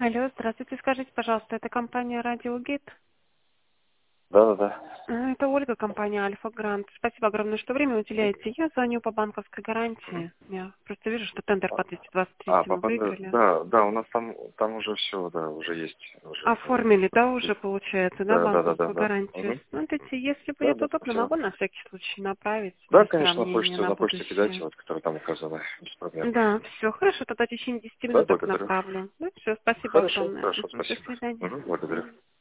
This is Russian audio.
Алло, здравствуйте. Скажите, пожалуйста, это компания Радиогид? Да. Это Ольга, компания Альфа Грант. Спасибо огромное, что время уделяете. Я звоню по банковской гарантии. Я просто вижу, что тендер по 223 вы выиграли. Да, у нас там уже все, да, уже есть. Уже, Оформили, да, уже получается, да, банковскую да. гарантию? Мгм. Смотрите, если Да, будет да, удобно, спасибо. могу на всякий случай направить Да, для конечно, сравнения хочется на на почту кидать, будущее. вот, которые там указаны, без проблем. Да, все, хорошо, тогда в течение 10 Да, минуток благодарю. направлю. Ну, все, спасибо Хорошо, огромное. хорошо, До спасибо. свидания. Благодарю.